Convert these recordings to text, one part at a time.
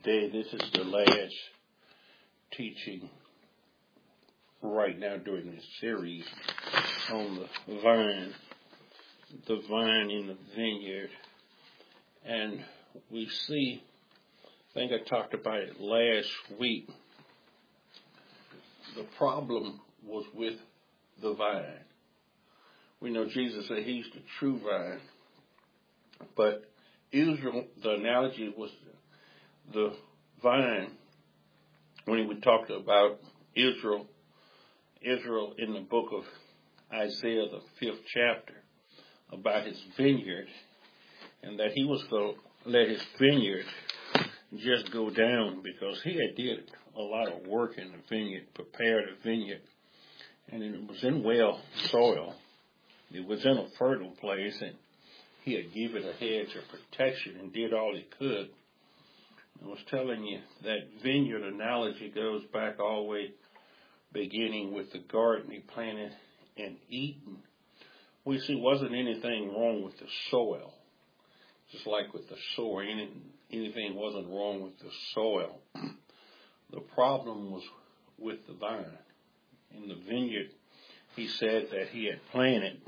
Day, this is the last teaching right now during this series on the vine in the vineyard. And we see, I think I talked about it last week, the problem was with the vine. We know Jesus said he's the true vine, but Israel, the analogy was the vine, when we talked about Israel in the book of Isaiah, the 5th chapter, about his vineyard, and that he was going to let his vineyard just go down because he had did a lot of work in the vineyard, prepared the vineyard, and it was in well soil. It was in a fertile place, and he had given it a hedge of protection and did all he could. I was telling you that vineyard analogy goes back all the way beginning with the garden he planted in Eden. We see wasn't anything wrong with the soil. Just like with the sower, anything wasn't wrong with the soil. The problem was with the vine. In the vineyard, he said that he had planted.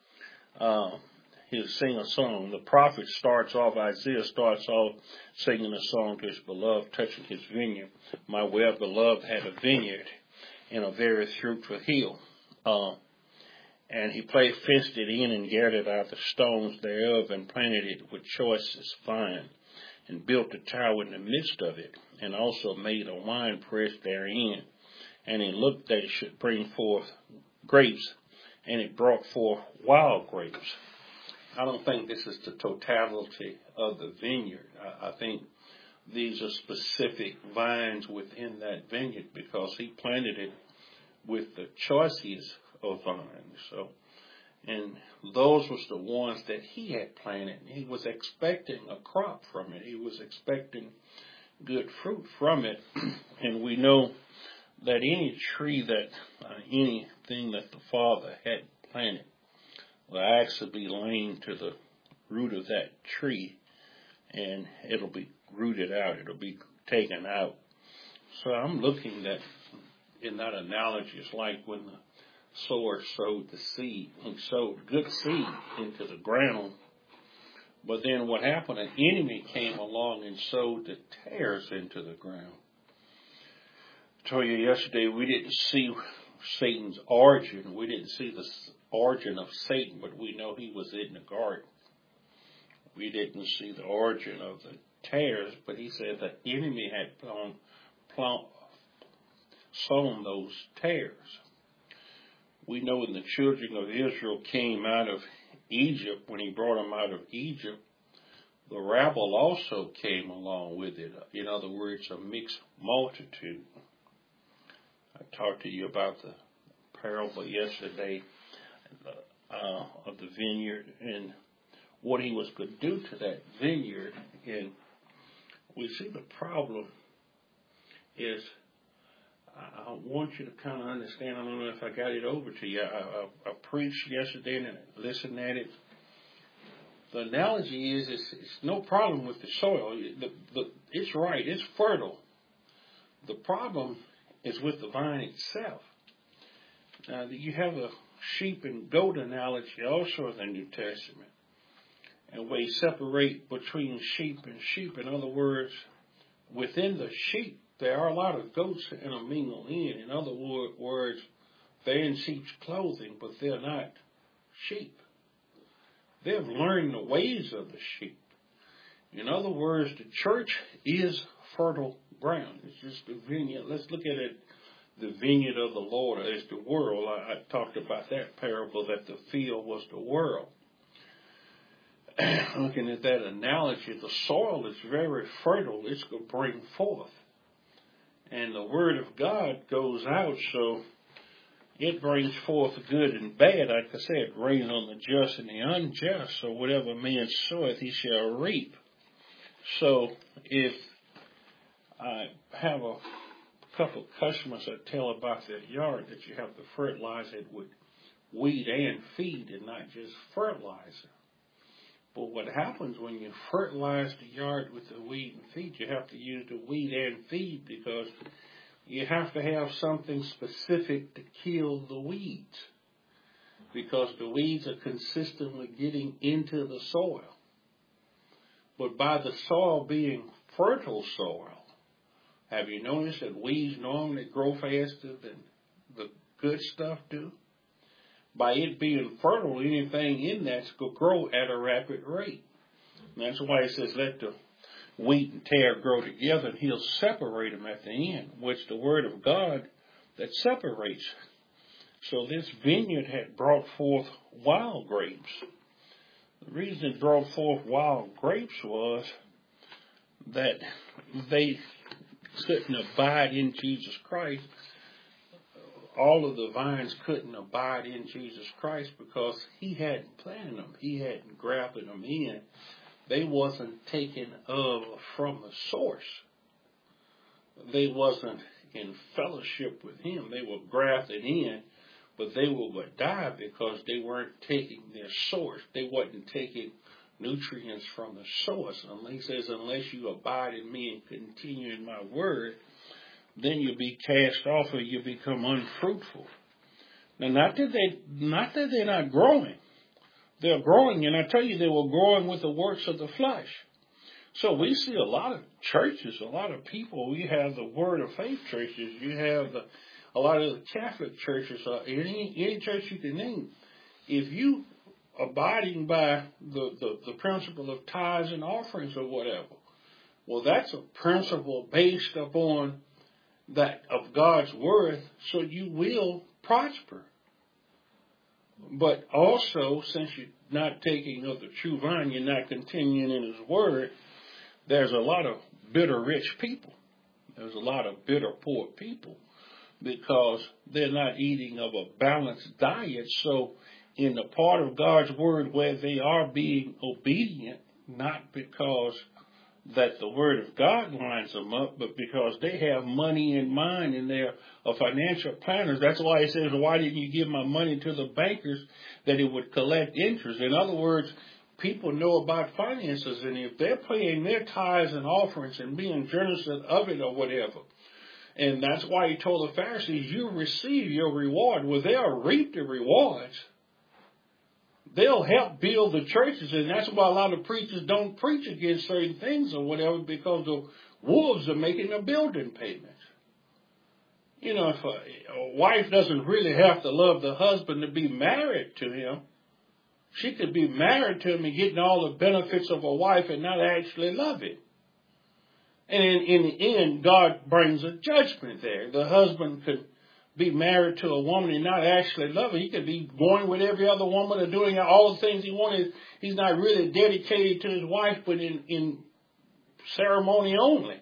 He'll sing a song. The prophet Isaiah starts off singing a song to his beloved, touching his vineyard. My well-beloved had a vineyard in a very fruitful hill. And he fenced it in and gathered out the stones thereof and planted it with choicest vine and built a tower in the midst of it and also made a winepress therein. And he looked that it should bring forth grapes, and it brought forth wild grapes. I don't think this is the totality of the vineyard. I think these are specific vines within that vineyard because he planted it with the choicest of vines. So, and those was the ones that he had planted. He was expecting a crop from it. He was expecting good fruit from it. And we know that any tree anything that the Father had planted will actually be laid to the root of that tree, and it'll be rooted out. It'll be taken out. So I'm looking at, in that analogy, it's like when the sower sowed the seed. He sowed good seed into the ground, but then what happened, an enemy came along and sowed the tares into the ground. I told you yesterday we didn't see Satan's origin. We didn't see the origin of Satan, but we know he was in the garden. We didn't see the origin of the tares, but he said the enemy had sown those tares. We know when the children of Israel came out of Egypt, when he brought them out of Egypt, the rabble also came along with it. In other words, a mixed multitude. I talked to you about the parable yesterday of the vineyard and what he was going to do to that vineyard. And we see the problem is, I want you to kind of understand, I don't know if I got it over to you. I preached yesterday and I listened at it. The analogy is it's no problem with the soil. It's right, it's fertile. The problem is with the vine itself. Now, you have a sheep and goat analogy also in the New Testament. And we separate between sheep and sheep. In other words, within the sheep, there are a lot of goats intermingled in. In other words, they're in sheep's clothing, but they're not sheep. They've learned the ways of the sheep. In other words, the church is fertile ground. It's just the vineyard. Let's look at it. The vineyard of the Lord is the world. I talked about that parable that the field was the world. Looking at that analogy, the soil is very fertile. It's going to bring forth. And the word of God goes out, so it brings forth good and bad. Like I said, it rains on the just and the unjust. So whatever man soweth, he shall reap. So if I have a couple of customers that tell about their yard that you have to fertilize it with weed and feed and not just fertilizer. But what happens when you fertilize the yard with the weed and feed, you have to use the weed and feed because you have to have something specific to kill the weeds. Because the weeds are consistently getting into the soil. But by the soil being fertile soil, have you noticed that weeds normally grow faster than the good stuff do? By it being fertile, anything in that's going to grow at a rapid rate. And that's why it says, let the wheat and tare grow together, and he'll separate them at the end, which the word of God that separates. So this vineyard had brought forth wild grapes. The reason it brought forth wild grapes was that they couldn't abide in Jesus Christ. All of the vines couldn't abide in Jesus Christ because he hadn't planted them. He hadn't grafted them in. They wasn't taken from the source. They wasn't in fellowship with him. They were grafted in, but they would die because they weren't taking their source. They wasn't taking nutrients from the source. And he says, unless you abide in me and continue in my word, then you'll be cast off or you become unfruitful. Now, not that they're not growing. They're growing, and I tell you, they were growing with the works of the flesh. So we see a lot of churches, a lot of people. We have the Word of Faith churches. You have a lot of the Catholic churches, any church you can name. If you abiding by the principle of tithes and offerings or whatever, well, that's a principle based upon that of God's word, so you will prosper. But also, since you're not taking of the true vine, you're not continuing in his word, there's a lot of bitter rich people. There's a lot of bitter poor people because they're not eating of a balanced diet. So in the part of God's word where they are being obedient, not because that the word of God lines them up, but because they have money in mind and they're financial planners. That's why it says, why didn't you give my money to the bankers that it would collect interest? In other words, people know about finances, and if they're paying their tithes and offerings and being generous of it or whatever, and that's why he told the Pharisees, you receive your reward. Well, they'll reap the rewards. They'll help build the churches, and that's why a lot of preachers don't preach against certain things or whatever, because the wolves are making the building payments. You know, if a wife doesn't really have to love the husband to be married to him, she could be married to him and getting all the benefits of a wife and not actually love him. And in the end, God brings a judgment there. The husband could be married to a woman and not actually love her. He could be going with every other woman or doing all the things he wanted. He's not really dedicated to his wife, but in ceremony only.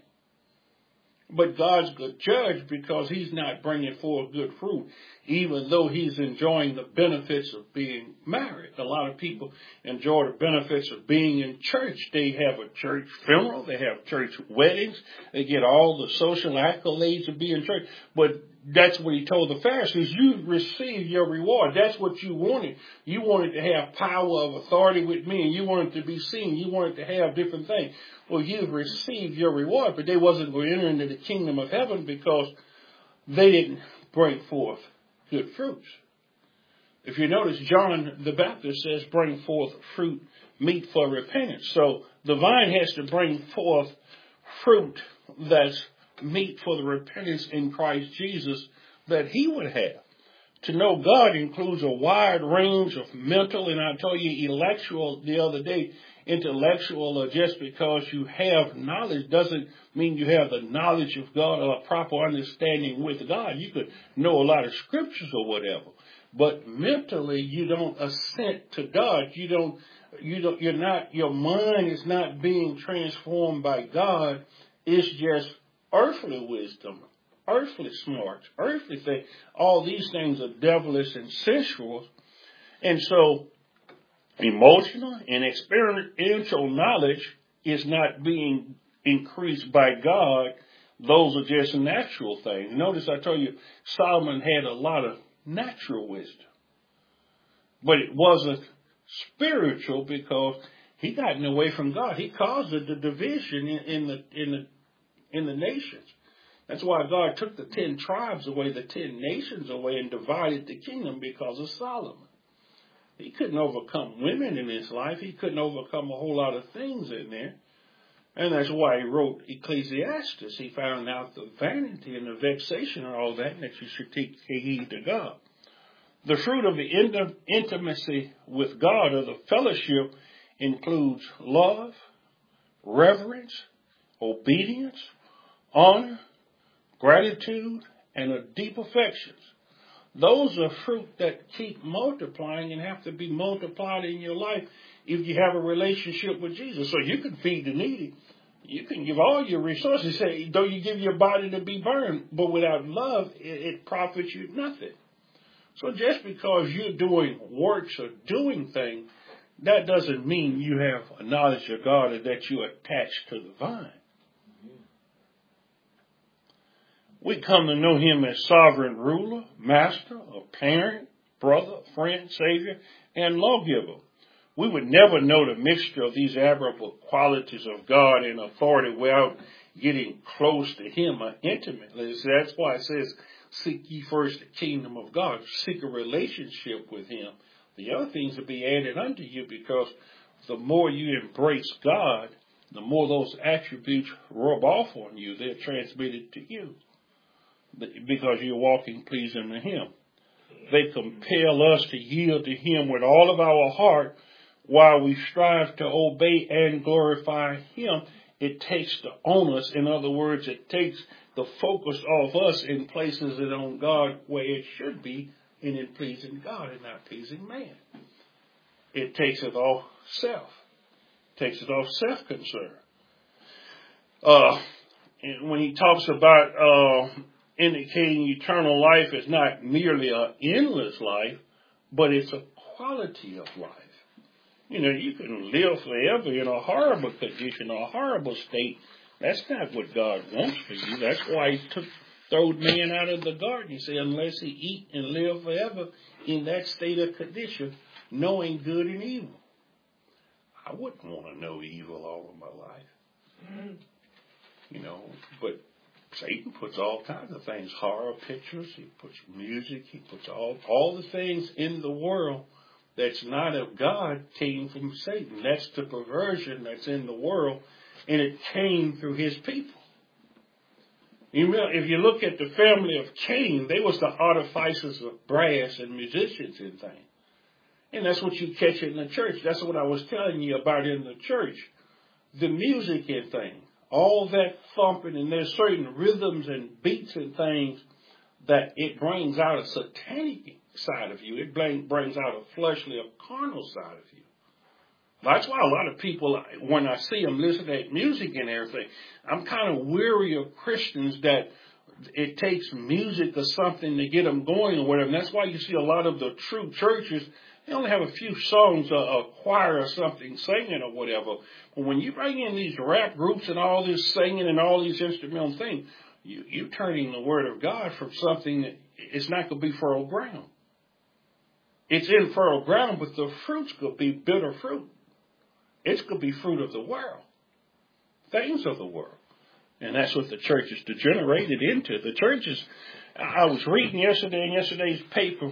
But God's good judge because he's not bringing forth good fruit, even though he's enjoying the benefits of being married. A lot of people enjoy the benefits of being in church. They have a church funeral. They have church weddings. They get all the social accolades of being in church. But that's what he told the Pharisees. You received your reward. That's what you wanted. You wanted to have power of authority with me, and you wanted to be seen. You wanted to have different things. Well, you've received your reward, but they wasn't going to enter into the kingdom of heaven because they didn't bring forth good fruits. If you notice, John the Baptist says, bring forth fruit meet for repentance. So the vine has to bring forth fruit that's meet for the repentance in Christ Jesus that he would have. To know God includes a wide range of mental, and I told you intellectual the other day, intellectual, just because you have knowledge doesn't mean you have the knowledge of God or a proper understanding with God. You could know a lot of scriptures or whatever, but mentally you don't assent to God. Your mind is not being transformed by God. It's just earthly wisdom, earthly smarts, earthly things. All these things are devilish and sensual. And so emotional and experiential knowledge is not being increased by God. Those are just natural things. Notice I told you Solomon had a lot of natural wisdom, but it wasn't spiritual because He gotten away from God. He caused the division in the nations. That's why God took the 10 tribes away, the 10 nations away, and divided the kingdom because of Solomon. He couldn't overcome women in his life. He couldn't overcome a whole lot of things in there. And that's why he wrote Ecclesiastes. He found out the vanity and the vexation and all that you should take heed to God. The fruit of the intimacy with God, or the fellowship, includes love, reverence, obedience, honor, gratitude, and a deep affections. Those are fruit that keep multiplying and have to be multiplied in your life if you have a relationship with Jesus. So you can feed the needy. You can give all your resources. Say, though you give your body to be burned, but without love, it profits you nothing. So just because you're doing works or doing things, that doesn't mean you have a knowledge of God or that you're attached to the vine. We come to know him as sovereign ruler, master, a parent, brother, friend, savior, and lawgiver. We would never know the mixture of these admirable qualities of God and authority without getting close to him intimately. So that's why it says, seek ye first the kingdom of God. Seek a relationship with him. The other things will be added unto you, because the more you embrace God, the more those attributes rub off on you. They're transmitted to you because you're walking pleasing to him. They compel us to yield to him with all of our heart while we strive to obey and glorify him. It takes the onus. In other words, it takes the focus off us and places it on God where it should be, and in pleasing God and not pleasing man. It takes it off self. Takes it off self-concern. And when he talks about indicating eternal life is not merely an endless life, but it's a quality of life. You know, you can live forever in a horrible condition, a horrible state. That's not what God wants for you. That's why he throwed man out of the garden. He said, unless he eat and live forever in that state of condition, knowing good and evil. I wouldn't want to know evil all of my life. You know, but Satan puts all kinds of things, horror pictures, he puts music, he puts all the things in the world that's not of God came from Satan. That's the perversion that's in the world, and it came through his people. You know, if you look at the family of Cain, they was the artificers of brass and musicians and things. And that's what you catch in the church. That's what I was telling you about in the church. The music and things. All that thumping, and there's certain rhythms and beats and things that it brings out a satanic side of you. It brings out a fleshly, a carnal side of you. That's why a lot of people, when I see them listen to music and everything, I'm kind of weary of Christians that it takes music or something to get them going or whatever. And that's why you see a lot of the true churches, they only have a few songs, a choir or something singing or whatever. But when you bring in these rap groups and all this singing and all these instrumental things, you're turning the word of God from something that it's not going to be fertile ground. It's in fertile ground, but the fruit's going to be bitter fruit. It's going to be fruit of the world, things of the world. And that's what the church is degenerated into. The churches, I was reading yesterday in yesterday's paper,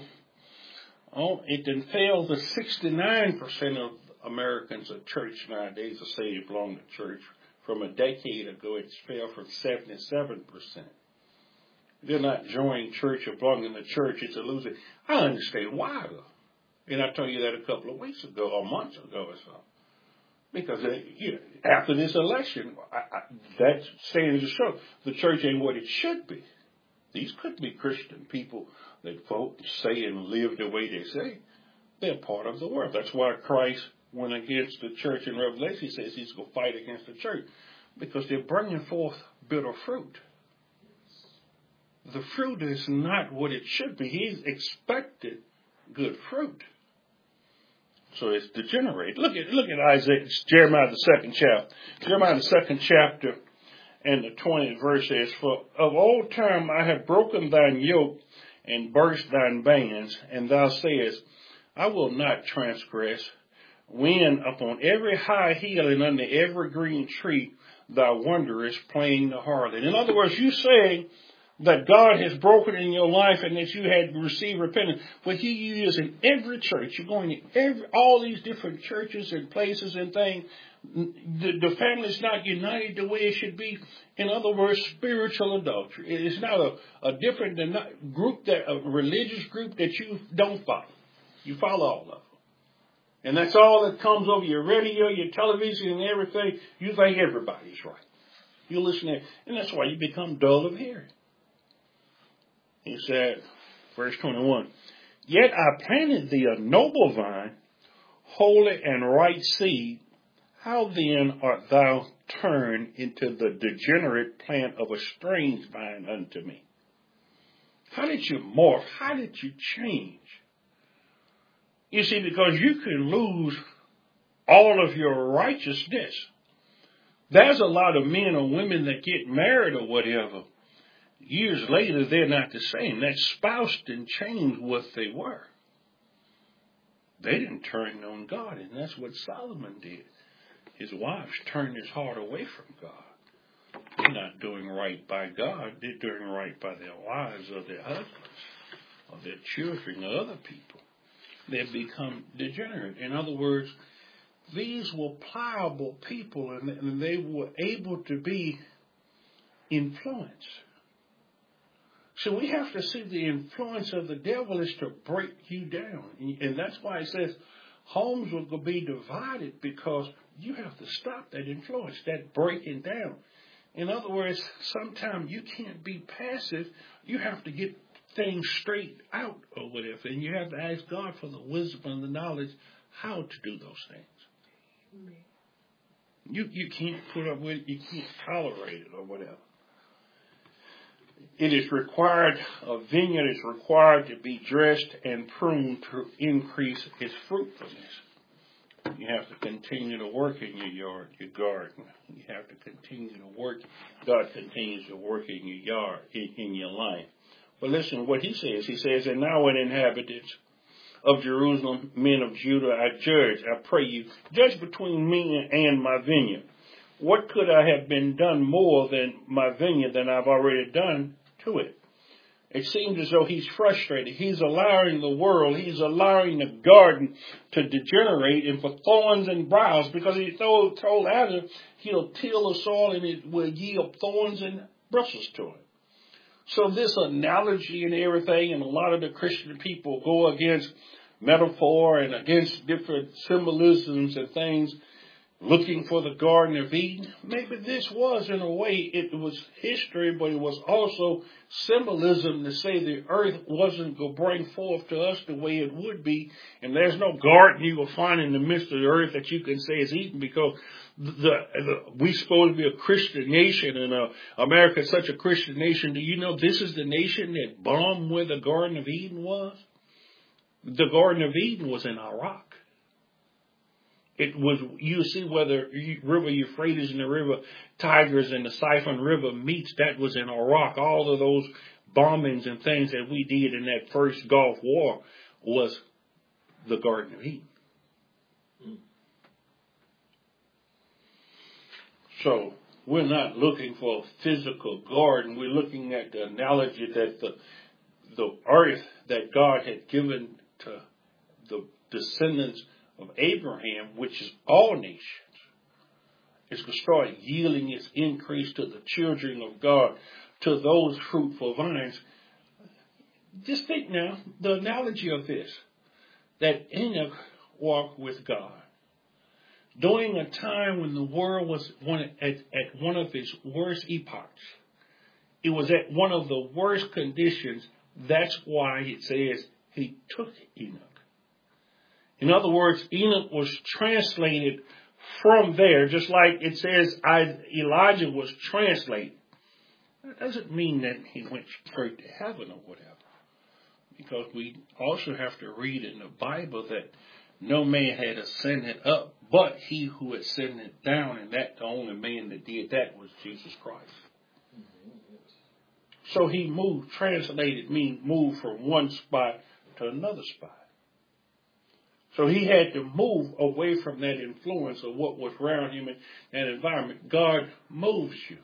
it then fell to 69% of Americans at church nowadays are say they belong to church. From a decade ago, it fell from 77%. They're not joining church or belonging to church. It's a loser. I understand why, though. And I told you that a couple of weeks ago or months ago or so. Because after this election, that stands to show the church ain't what it should be. These could be Christian people that vote, say, and live the way they say. They're part of the world. That's why Christ went against the church in Revelation. He says he's going to fight against the church because they're bringing forth bitter fruit. The fruit is not what it should be. He's expected good fruit. So it's degenerated. Look at Isaiah, Jeremiah the second chapter. Jeremiah the second chapter and the 20th verse says, for of old time I have broken thine yoke and burst thine bands, and thou sayest, I will not transgress, when upon every high hill and under every green tree thy wanderers playing the harlot. In other words, you say that God has broken in your life and that you had received repentance. But he is in every church. You're going to all these different churches and places and things. The family's not united the way it should be. In other words, spiritual adultery. It's not a different group, a religious group that you don't follow. You follow all of them. And that's all that comes over your radio, your television, and everything. You think everybody's right. You listen to it, and that's why you become dull of hearing. He said, verse 21, yet I planted thee a noble vine, holy and right seed. How then art thou turned into the degenerate plant of a strange vine unto me? How did you morph? How did you change? You see, because you can lose all of your righteousness. There's a lot of men or women that get married or whatever. Years later, they're not the same. That spouse didn't change what they were. They didn't turn on God, and that's what Solomon did. His wives turned his heart away from God. They're not doing right by God. They're doing right by their wives or their husbands or their children or other people. They've become degenerate. In other words, these were pliable people, and they were able to be influenced. So we have to see the influence of the devil is to break you down. And that's why it says homes will be divided, because you have to stop that influence, that breaking down. In other words, sometimes you can't be passive. You have to get things straight out or whatever. And you have to ask God for the wisdom and the knowledge how to do those things. You can't put up with it. You can't tolerate it or whatever. It is required, a vineyard is required to be dressed and pruned to increase its fruitfulness. You have to continue to work in your yard, your garden. You have to continue to work. God continues to work in your yard, in your life. But listen to what he says. He says, and now when inhabitants of Jerusalem, men of Judah, I judge, I pray you, judge between me and my vineyard. What could I have been done more than my vineyard than I've already done to it? It seems as though he's frustrated. He's allowing the world, he's allowing the garden to degenerate and for thorns and briars, because he told Adam he'll till the soil and it will yield thorns and bristles to it. So this analogy and everything, and a lot of the Christian people go against metaphor and against different symbolisms and things, looking for the Garden of Eden. Maybe this was, in a way, it was history, but it was also symbolism to say the earth wasn't going to bring forth to us the way it would be. And there's no garden you will find in the midst of the earth that you can say is Eden, because we're supposed to be a Christian nation, and America is such a Christian nation. Do you know this is the nation that bombed where the Garden of Eden was? The Garden of Eden was in Iraq. It was, you see where the river Euphrates and the river Tigris and the Siphon River meets, that was in Iraq. All of those bombings and things that we did in that first Gulf War was the Garden of Eden. So we're not looking for a physical garden. We're looking at the analogy that the earth that God had given to the descendants of Abraham, which is all nations, is going to start yielding its increase to the children of God, to those fruitful vines. Just think now, the analogy of this, that Enoch walked with God during a time when the world was at one of its worst epochs. It was at one of the worst conditions. That's why it says he took Enoch. In other words, Enoch was translated from there, just like it says Elijah was translated. That doesn't mean that he went straight to heaven or whatever, because we also have to read in the Bible that no man had ascended up but he who ascended down, and that the only man that did that was Jesus Christ. So he moved from one spot to another spot. So he had to move away from that influence of what was around him in that environment. God moves you.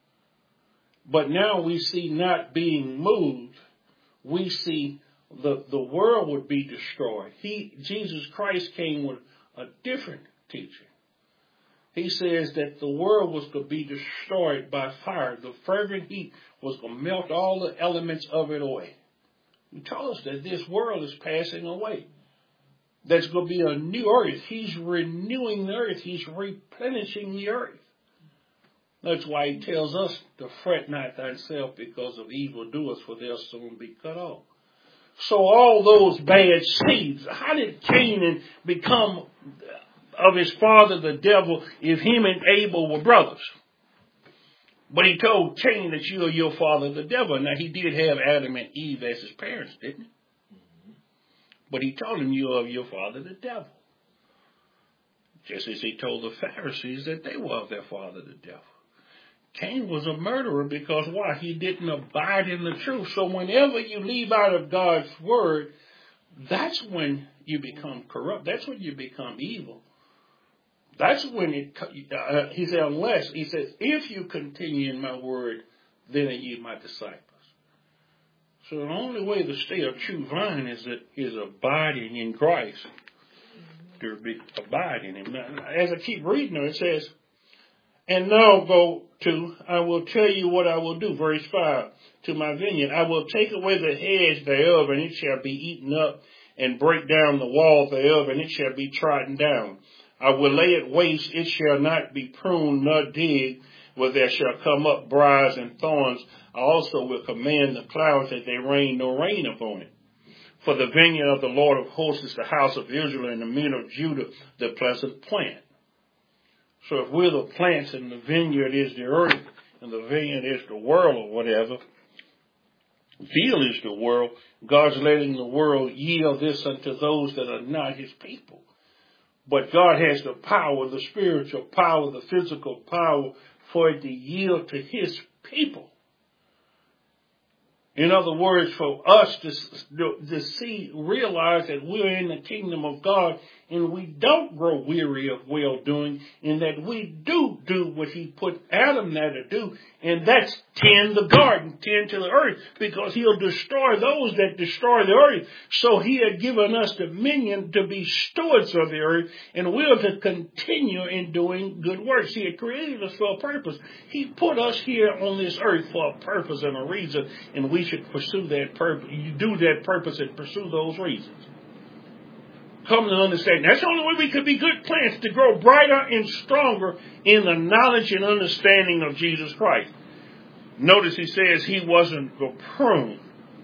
But now we see not being moved. We see the world would be destroyed. Jesus Christ came with a different teaching. He says that the world was going to be destroyed by fire. The fervent heat was going to melt all the elements of it away. He told us that this world is passing away. There's going to be a new earth. He's renewing the earth. He's replenishing the earth. That's why he tells us to fret not thyself because of evildoers, for they'll soon be cut off. So all those bad seeds, how did Canaan become of his father the devil if him and Abel were brothers? But he told Cain that you are your father the devil. Now he did have Adam and Eve as his parents, didn't he? But he told him you are of your father the devil. Just as he told the Pharisees that they were of their father the devil. Cain was a murderer because why? He didn't abide in the truth. So whenever you leave out of God's word, that's when you become corrupt. That's when you become evil. That's when he said, unless, he says, if you continue in my word, then are you my disciples. So the only way to stay a true vine is abiding in Christ. To abide in him. Now, as I keep reading it says, and now go to, I will tell you what I will do. Verse 5, to my vineyard. I will take away the hedge thereof, and it shall be eaten up, and break down the wall thereof, and it shall be trodden down. I will lay it waste, it shall not be pruned nor digged, where there shall come up briars and thorns. I also will command the clouds that they rain no rain upon it. For the vineyard of the Lord of hosts is the house of Israel, and the men of Judah the pleasant plant. So if we're the plants and the vineyard is the earth and the vineyard is the world or whatever, field is the world, God's letting the world yield this unto those that are not his people. But God has the power, the spiritual power, the physical power for it to yield to his people. In other words, for us to see, realize that we're in the kingdom of God and we don't grow weary of well-doing, and that we do what he put Adam there to do, and that's tend the garden, tend to the earth, because he'll destroy those that destroy the earth. So he had given us dominion to be stewards of the earth, and we're to continue in doing good works. He had created us for a purpose. He put us here on this earth for a purpose and a reason, and we should pursue that purpose, do that purpose and pursue those reasons. Come to understand. That's the only way we could be good plants, to grow brighter and stronger in the knowledge and understanding of Jesus Christ. Notice he says he wasn't going to prune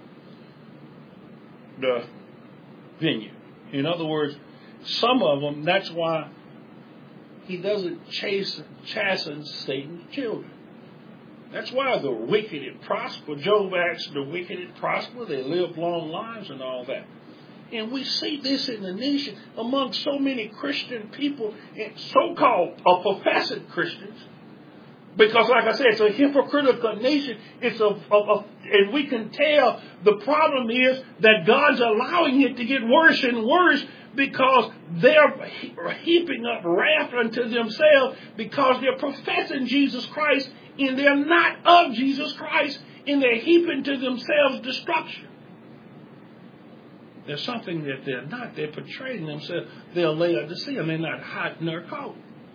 the vineyard. In other words, some of them, that's why he doesn't chasten Satan's children. That's why the wicked prosper. Job asked the wicked prosper. They live long lives and all that. And we see this in the nation among so many Christian people, and so-called professed Christians. Because like I said, it's a hypocritical nation. And we can tell the problem is that God's allowing it to get worse and worse, because they're heaping up wrath unto themselves because they're professing Jesus Christ and they're not of Jesus Christ, and they're heaping to themselves destruction. There's something that they're not. They're portraying themselves. They're Laodicean. They're not hot nor cold.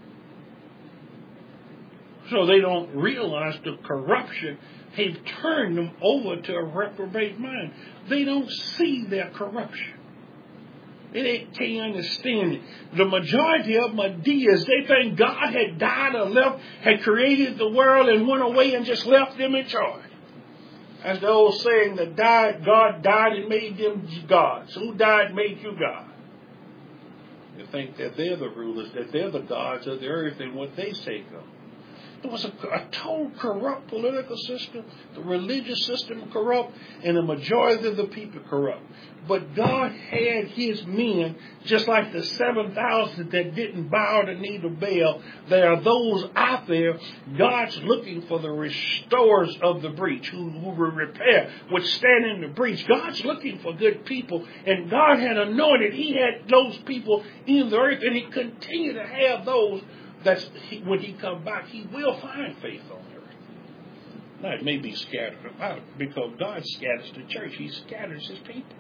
So they don't realize the corruption has turned them over to a reprobate mind. They don't see their corruption. They can't understand it. The majority of them are deists. They think God had died or left, had created the world and went away and just left them in charge. As the old saying, that God died and made them gods. Who died made you God? They think that they're the rulers, that they're the gods of the earth and what they say go. It was a total corrupt political system, the religious system corrupt, and the majority of the people corrupt. But God had his men, just like the 7,000 that didn't bow the knee to Baal. There are those out there, God's looking for the restorers of the breach, who will repair, would stand in the breach. God's looking for good people, and God had anointed, he had those people in the earth, and he continued to have those. When he comes back, he will find faith on the earth. Now, it may be scattered about, because God scatters the church. He scatters his people.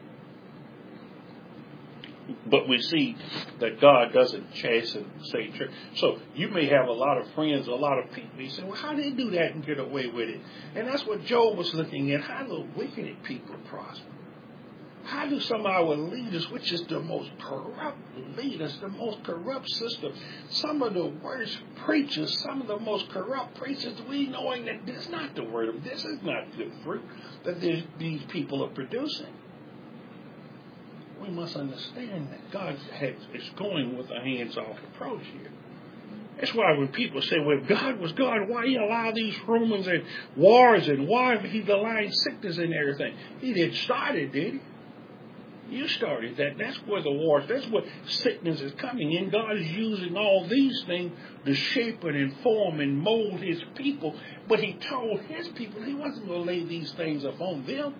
But we see that God doesn't chasten, say, church. So you may have a lot of friends, a lot of people. You say, well, how did they do that and get away with it? And that's what Job was looking at. How do wicked people prosper? How do some of our leaders, which is the most corrupt leaders, the most corrupt system, some of the worst preachers, some of the most corrupt preachers, we knowing that this is not the word of this is not good fruit that these people are producing. We must understand that God is going with a hands-off approach here. That's why when people say, well, if God was God, why he allow these rumors and wars and why he allowed sickness and everything? He didn't start it, did he? You started that. That's where the wars, that's where sickness is coming in. God is using all these things to shape and inform and mold his people. But he told his people he wasn't going to lay these things upon them.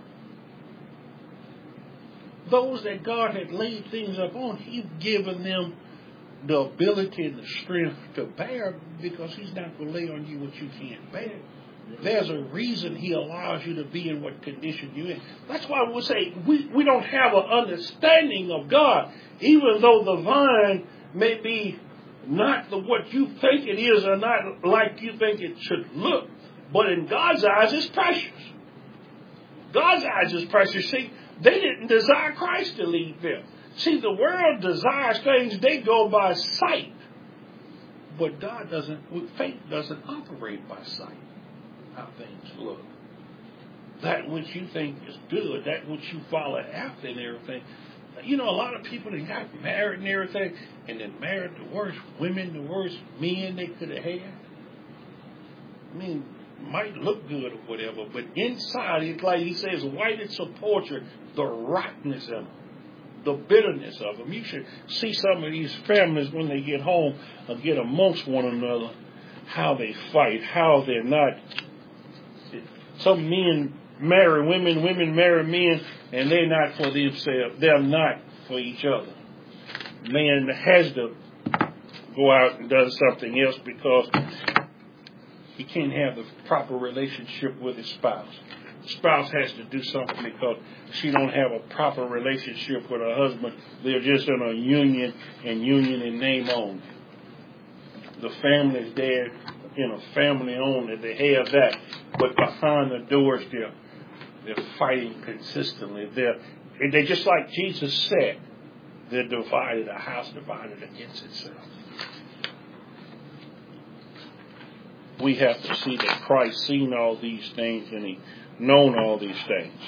Those that God had laid things upon, he'd given them the ability and the strength to bear, because he's not going to lay on you what you can't bear. There's a reason he allows you to be in what condition you're in. That's why we say we don't have an understanding of God, even though the vine may be not what you think it is or not like you think it should look. But in God's eyes, it's precious. God's eyes is precious. See, they didn't desire Christ to lead them. See, the world desires things, they go by sight. But God doesn't, faith doesn't operate by sight. How things look. That which you think is good, that which you follow after and everything. You know, a lot of people that got married and everything, and then married the worst women, the worst men they could have had. I mean, might look good or whatever, but inside, it's like he says, white as a portrait, the rottenness of them, the bitterness of them. You should see some of these families when they get home or get amongst one another, how they fight, how they're not. Some men marry women, women marry men, and they're not for themselves. They're not for each other. Man has to go out and do something else because he can't have the proper relationship with his spouse. The spouse has to do something because she don't have a proper relationship with her husband. They're just in a union in name only. The family's there in a family only. They have that. But behind the doors, they're fighting consistently. They're just like Jesus said, they're divided, a house divided against itself. We have to see that Christ seen all these things and he known all these things.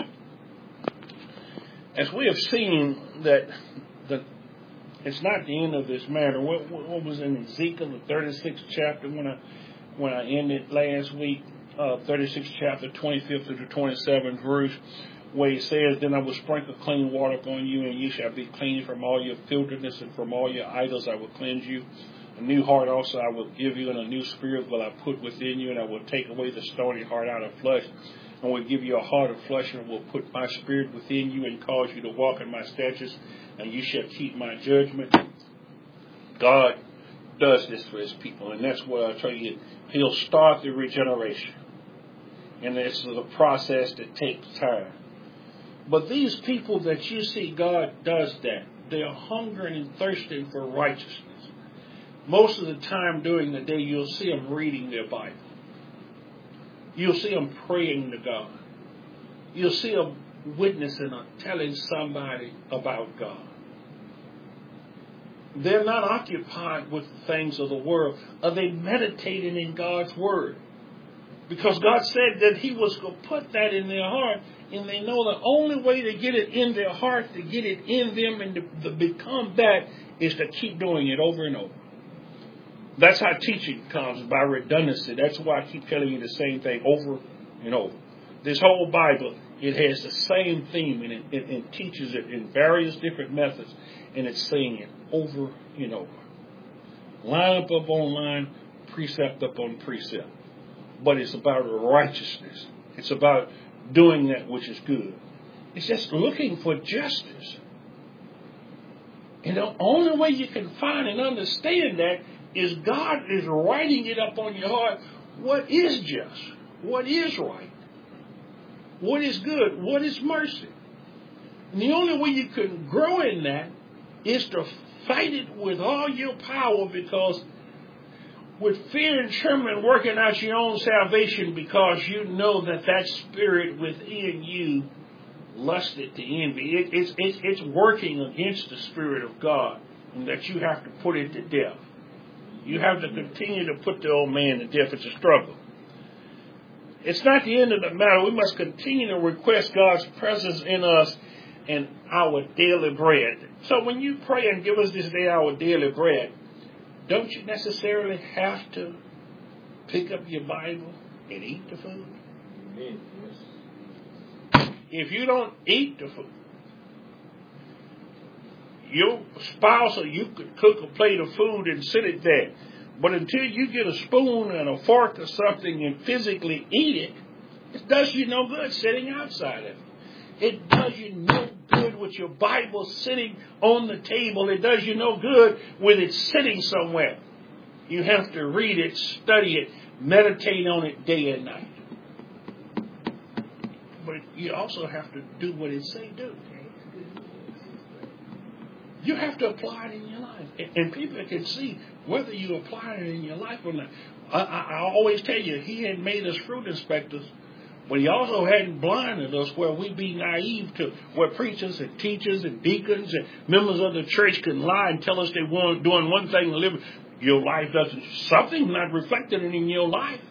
As we have seen that it's not the end of this matter. What was in Ezekiel, the 36th chapter, when I ended last week, 36th chapter, 25th to the 27th verse, where he says, then I will sprinkle clean water upon you, and you shall be clean from all your filthiness, and from all your idols I will cleanse you. A new heart also I will give you, and a new spirit will I put within you, and I will take away the stony heart out of flesh, and will give you a heart of flesh, and will put my spirit within you, and cause you to walk in my statutes, and you shall keep my judgment. God does this for his people, and that's what I tell you. He'll start the regeneration, and this is a process that takes time. But these people that you see, God does that. They are hungering and thirsting for righteousness. Most of the time during the day, you'll see them reading their Bible. You'll see them praying to God. You'll see them witnessing or telling somebody about God. They're not occupied with the things of the world. Are they meditating in God's Word? Because God said that he was going to put that in their heart, and they know the only way to get it in their heart, to get it in them and to become that, is to keep doing it over and over. That's how teaching comes, by redundancy. That's why I keep telling you the same thing over and over. This whole Bible, it has the same theme, and it teaches it in various different methods, and it's saying it over and over. Line up on line, precept upon precept. But it's about righteousness. It's about doing that which is good. It's just looking for justice. And the only way you can find and understand that is God is writing it up on your heart. What is just? What is right? What is good? What is mercy? And the only way you can grow in that is to fight it with all your power, because with fear and trembling working out your own salvation, because you know that spirit within you lusted to envy. It's working against the Spirit of God, and that you have to put it to death. You have to continue to put the old man to death. It's a struggle. It's not the end of the matter. We must continue to request God's presence in us and our daily bread. So when you pray and give us this day our daily bread, don't you necessarily have to pick up your Bible and eat the food? Yes. If you don't eat the food, your spouse or you could cook a plate of food and sit it there. But until you get a spoon and a fork or something and physically eat it, it does you no good sitting outside of it. It does you no good with your Bible sitting on the table. It does you no good with it sitting somewhere. You have to read it, study it, meditate on it day and night. But you also have to do what it say do. You have to apply it in your life. And people can see whether you apply it in your life or not. I always tell you, He had made us fruit inspectors, but He also hadn't blinded us where we be naive to where preachers and teachers and deacons and members of the church can lie and tell us they weren't doing one thing to live. Your life doesn't, something's not reflected in your life.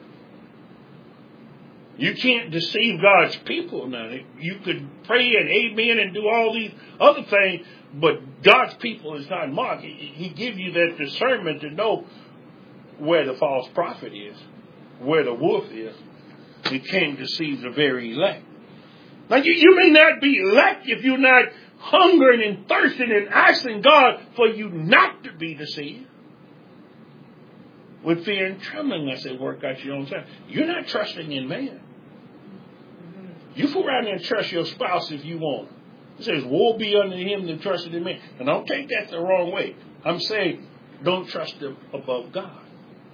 You can't deceive God's people now. You could pray and amen and do all these other things, but God's people is not marked. He gives you that discernment to know where the false prophet is, where the wolf is. You can't deceive the very elect. Now, you may not be elect if you're not hungering and thirsting and asking God for you not to be deceived. With fear and trembling, I say, work out your own self. You're not trusting in man. You fool around there and trust your spouse if you want. It says, woe be unto him that trusted in man. And don't take that the wrong way. I'm saying, don't trust them above God.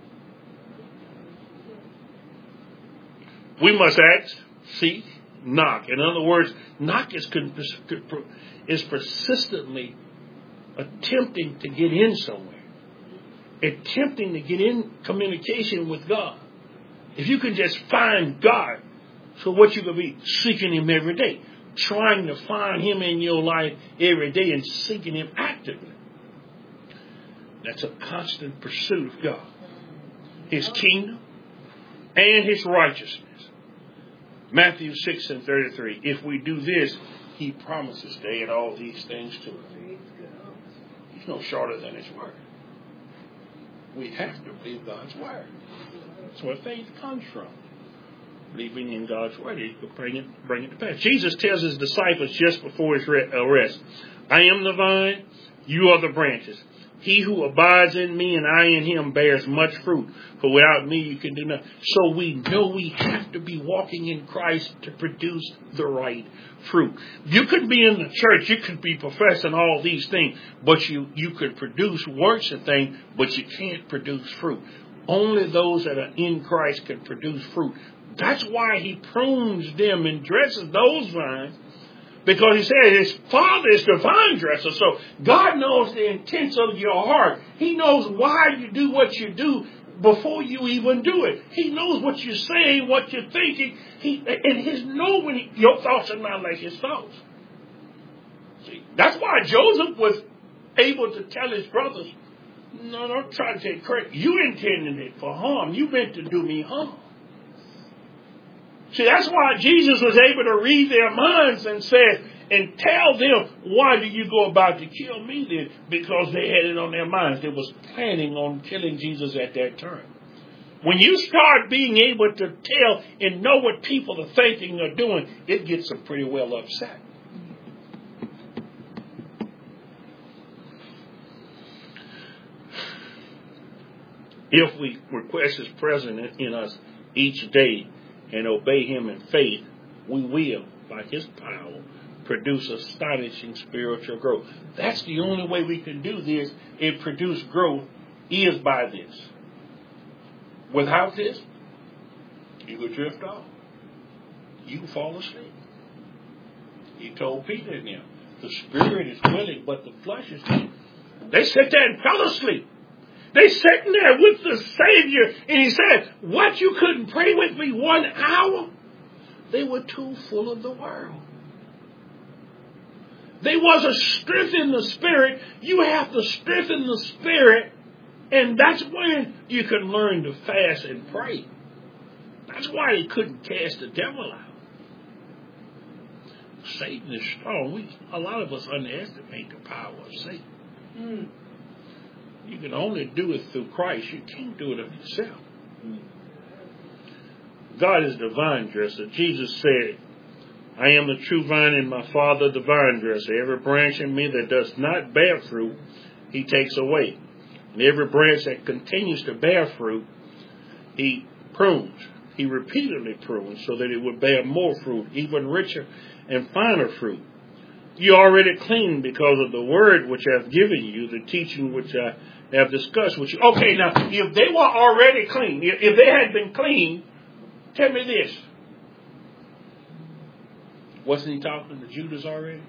We must ask, seek, knock. In other words, knock is persistently attempting to get in somewhere. Attempting to get in communication with God. If you can just find God, so what you could be seeking Him every day, trying to find Him in your life every day and seeking Him actively. That's a constant pursuit of God, His kingdom and His righteousness. Matthew 6:33. If we do this, He promises to add all these things to us. He's no shorter than His word. We have to believe God's word. That's where faith comes from. Believing in God's word, He could bring it to pass. Jesus tells His disciples just before His arrest, I am the vine, you are the branches. He who abides in me and I in him bears much fruit. For without me you can do nothing. So we know we have to be walking in Christ to produce the right fruit. You could be in the church, you could be professing all these things, but you could produce works and things, but you can't produce fruit. Only those that are in Christ can produce fruit. That's why He prunes them and dresses those vines. Because He said His Father is the vine dresser. So God knows the intents of your heart. He knows why you do what you do before you even do it. He knows what you're saying, what you're thinking. And His know when your thoughts are not like His thoughts. See, that's why Joseph was able to tell his brothers, no, don't try to take credit. You intended it for harm. You meant to do me harm. See, that's why Jesus was able to read their minds and said, and tell them, why do you go about to kill me then? Because they had it on their minds. They was planning on killing Jesus at that time. When you start being able to tell and know what people are thinking or doing, it gets them pretty well upset. If we request His presence in us each day and obey Him in faith, we will, by His power, produce astonishing spiritual growth. That's the only way we can do this and produce growth is by this. Without this, you will drift off. You will fall asleep. He told Peter and them, the spirit is willing, but the flesh is weak. They sat there and fell asleep. They sitting there with the Savior, and He said, what, you couldn't pray with me 1 hour? They were too full of the world. There was a strength in the Spirit. You have to strengthen the Spirit, and that's when you can learn to fast and pray. That's why they couldn't cast the devil out. Satan is strong. A lot of us underestimate the power of Satan. You can only do it through Christ. You can't do it of yourself. God is the vine dresser. Jesus said, I am the true vine and my Father the vine dresser. Every branch in me that does not bear fruit, He takes away. And every branch that continues to bear fruit, He prunes. He repeatedly prunes so that it would bear more fruit, even richer and finer fruit. You are already clean because of the word which I have given you, the teaching which I have discussed with you. Okay, now, if they were already clean, if they had been clean, tell me this. Wasn't He talking to Judas already?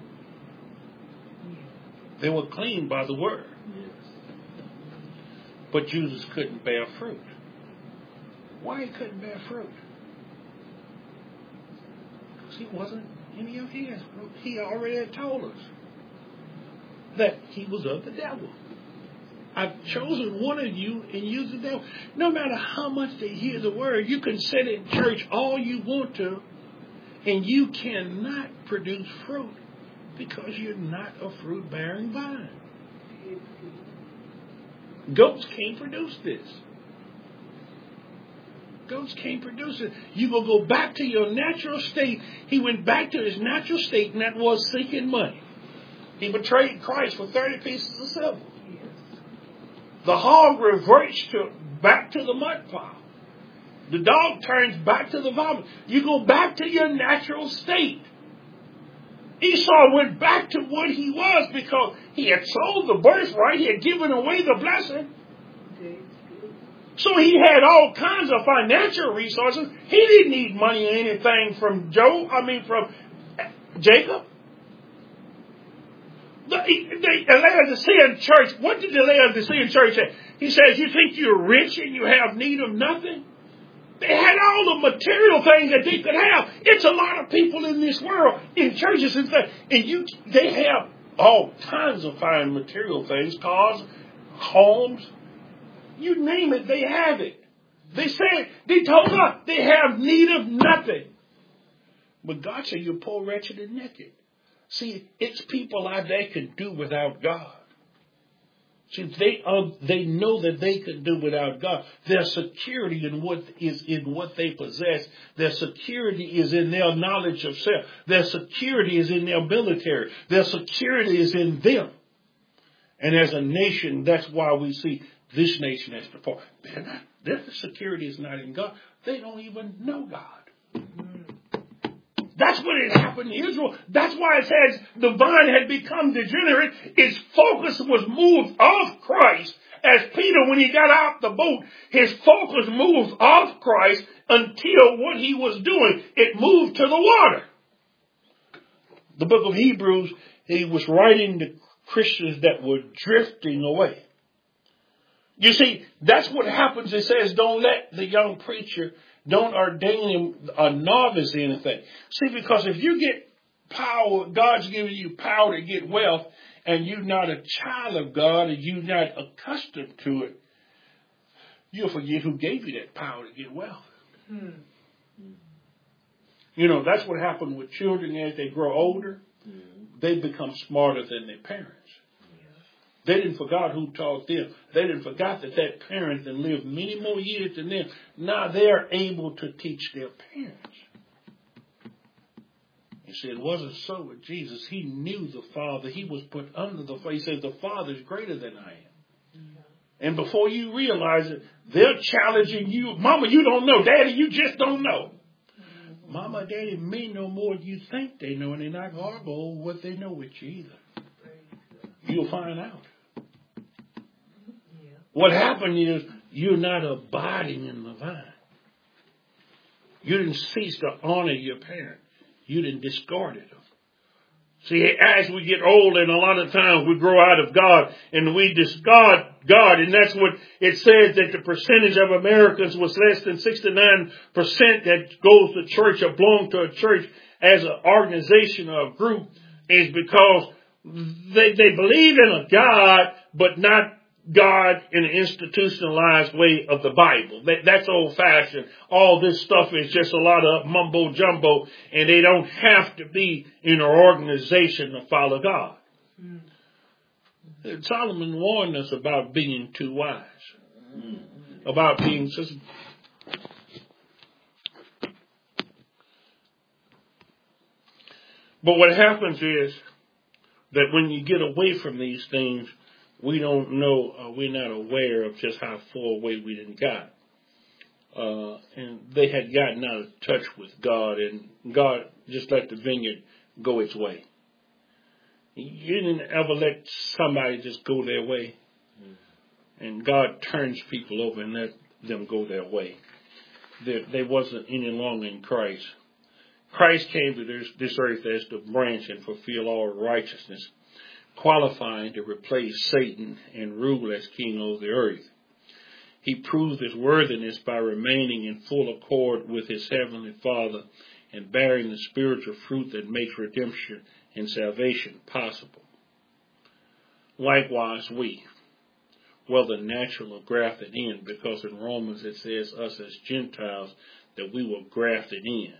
They were clean by the word. But Judas couldn't bear fruit. Why he couldn't bear fruit? Because he wasn't any of his. He already had told us that he was of the devil. I've chosen one of you and use the devil. No matter how much they hear the word, you can sit in church all you want to, and you cannot produce fruit because you're not a fruit-bearing vine. Goats can't produce this. Goats can't produce it. You will go back to your natural state. He went back to his natural state, and that was seeking money. He betrayed Christ for 30 pieces of silver. The hog reverts back to the mud pile. The dog turns back to the vomit. You go back to your natural state. Esau went back to what he was because he had sold the birthright. He had given away the blessing. So he had all kinds of financial resources. He didn't need money or anything from from Jacob. The Laodicean church, what did the Laodicean church say? He says, you think you're rich and you have need of nothing? They had all the material things that they could have. It's a lot of people in this world, in churches and stuff. And they have all kinds of fine material things, cars, homes. You name it, they have it. They told us they have need of nothing. But God said, you're poor, wretched, and naked. See, it's people out there can do without God. See, they know that they can do without God. Their security in what they possess. Their security is in their knowledge of self. Their security is in their military. Their security is in them. And as a nation, that's why we see this nation as the poor. Their security is not in God. They don't even know God. That's what had happened in Israel. That's why it says the vine had become degenerate. Its focus was moved off Christ. As Peter, when he got out the boat, his focus moved off Christ until what he was doing, it moved to the water. The book of Hebrews, he was writing to Christians that were drifting away. You see, that's what happens. It says, don't let the young preacher, don't ordain him a novice or anything. See, because if you get power, God's giving you power to get wealth, and you're not a child of God, and you're not accustomed to it, you'll forget who gave you that power to get wealth. You know, that's what happened with children as they grow older. they become smarter than their parents. They didn't forget who taught them. They didn't forget that parent that lived many more years than them. Now they're able to teach their parents. He said it wasn't so with Jesus. He knew the Father. He was put under the Father. He said the Father is greater than I am. And before you realize it, they're challenging you. Mama, you don't know. Daddy, you just don't know. Mama, Daddy may know more than you think they know, and they're not going to argue over what they know with you either. You'll find out. What happened is you're not abiding in the vine. You didn't cease to honor your parent. You didn't discard them. See, as we get old, and a lot of times we grow out of God and we discard God, and that's what it says, that the percentage of Americans was less than 69% that goes to church or belong to a church as an organization or a group, is because they believe in a God, but not God in an institutionalized way of the Bible. That's old fashioned. All this stuff is just a lot of mumbo jumbo, and they don't have to be in an organization to follow God. Solomon warned us about being too wise, about being just. But what happens is that when you get away from these things, we don't know, we're not aware of just how far away we done got. And they had gotten out of touch with God, and God just let the vineyard go its way. You didn't ever let somebody just go their way. And God turns people over and let them go their way. They wasn't any longer in Christ. Christ came to this earth as the branch and fulfill all righteousness, qualifying to replace Satan and rule as king over the earth. He proved his worthiness by remaining in full accord with his heavenly Father and bearing the spiritual fruit that makes redemption and salvation possible. Likewise, we, whether natural or grafted in, because in Romans it says us as Gentiles that we were grafted in.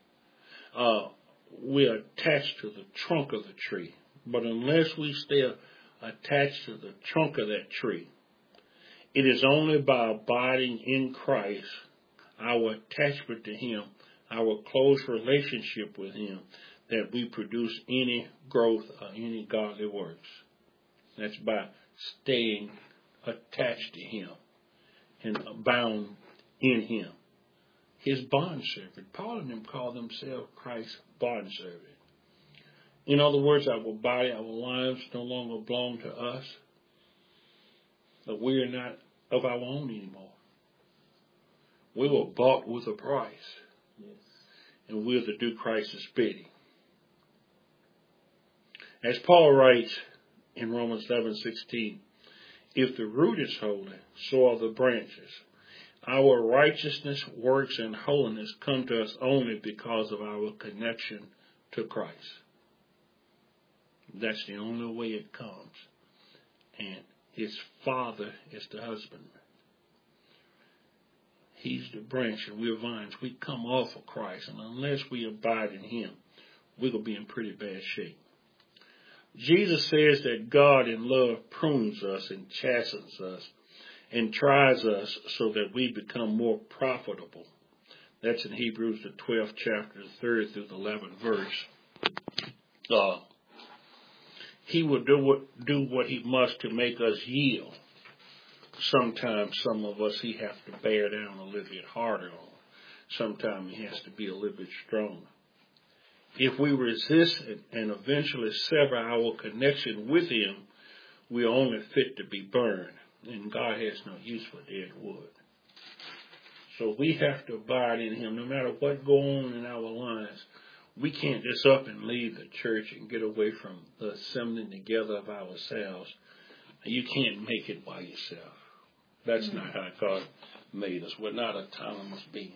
We are attached to the trunk of the tree. But unless we stay attached to the trunk of that tree, it is only by abiding in Christ, our attachment to Him, our close relationship with Him, that we produce any growth or any godly works. That's by staying attached to Him and bound in Him. His bondservant. Paul and them call themselves Christ's bondservant. In other words, our body, our lives no longer belong to us. But we are not of our own anymore. We were bought with a price. Yes. And we are to do Christ's bidding. As Paul writes in Romans 11:16, if the root is holy, so are the branches. Our righteousness, works, and holiness come to us only because of our connection to Christ. That's the only way it comes. And his Father is the husbandman. He's the branch and we're vines. We come off of Christ, and unless we abide in Him, we're going to be in pretty bad shape. Jesus says that God in love prunes us and chastens us and tries us so that we become more profitable. That's in Hebrews the 12th chapter, the 3rd through the 11th verse. He will do what He must to make us yield. Sometimes some of us He has to bear down a little bit harder on. Sometimes He has to be a little bit stronger. If we resist it and eventually sever our connection with Him, we are only fit to be burned. And God has no use for dead wood. So we have to abide in Him no matter what goes on in our lives. We can't just up and leave the church and get away from the assembling together of ourselves. You can't make it by yourself. That's not how God made us. We're not autonomous beings.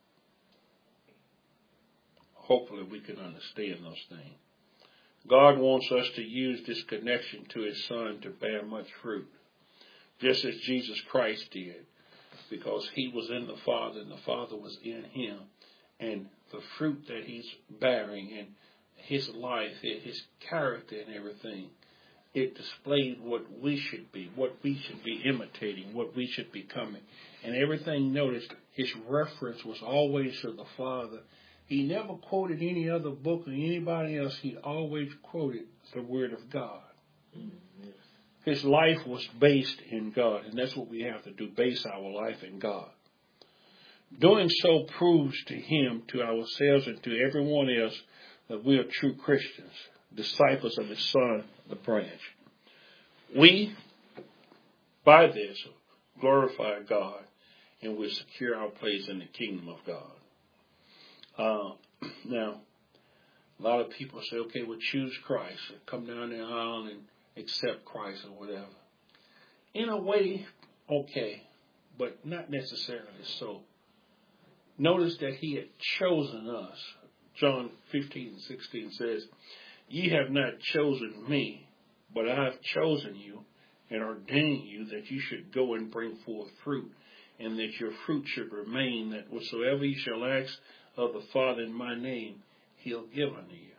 Hopefully we can understand those things. God wants us to use this connection to His Son to bear much fruit, just as Jesus Christ did, because He was in the Father and the Father was in Him. And the fruit that He's bearing and his life, his character and everything. It displayed what we should be imitating, what we should be becoming. And everything, notice, his reference was always to the Father. He never quoted any other book or anybody else. He always quoted the Word of God. Mm-hmm. His life was based in God, and that's what we have to do, base our life in God. Doing so proves to him, to ourselves, and to everyone else that we are true Christians, disciples of his Son, the branch. We, by this, glorify God, and we secure our place in the kingdom of God. Now, a lot of people say, okay, we'll choose Christ, come down the aisle and accept Christ or whatever. In a way, okay, but not necessarily so. Notice that he had chosen us. John 15:16 says, "Ye have not chosen me, but I have chosen you and ordained you that you should go and bring forth fruit, and that your fruit should remain, that whatsoever you shall ask of the Father in my name, he'll give unto you."